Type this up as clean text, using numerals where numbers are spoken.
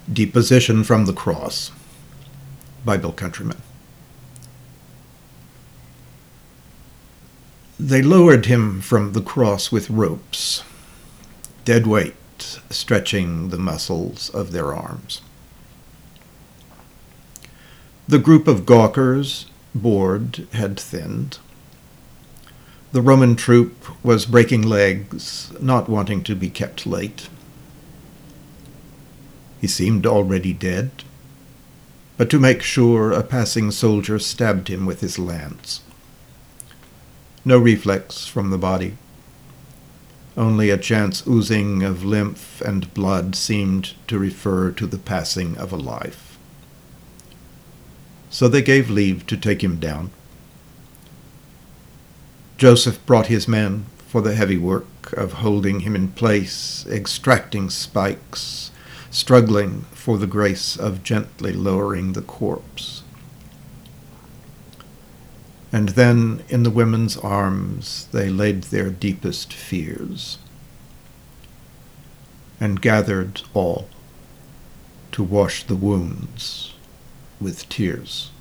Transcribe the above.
Deposition from the Cross, Bible Countryman. They lowered him from the cross with ropes, dead weight stretching the muscles of their arms. The group of gawkers, bored, had thinned. The Roman troop was breaking legs, not wanting to be kept late. He seemed already dead, but to make sure, a passing soldier stabbed him with his lance. No reflex from the body. Only a chance oozing of lymph and blood seemed to refer to the passing of a life. So they gave leave to take him down. Joseph brought his men for the heavy work of holding him in place, extracting spikes, struggling for the grace of gently lowering the corpse. And then in the women's arms they laid their deepest fears, and gathered all to wash the wounds with tears.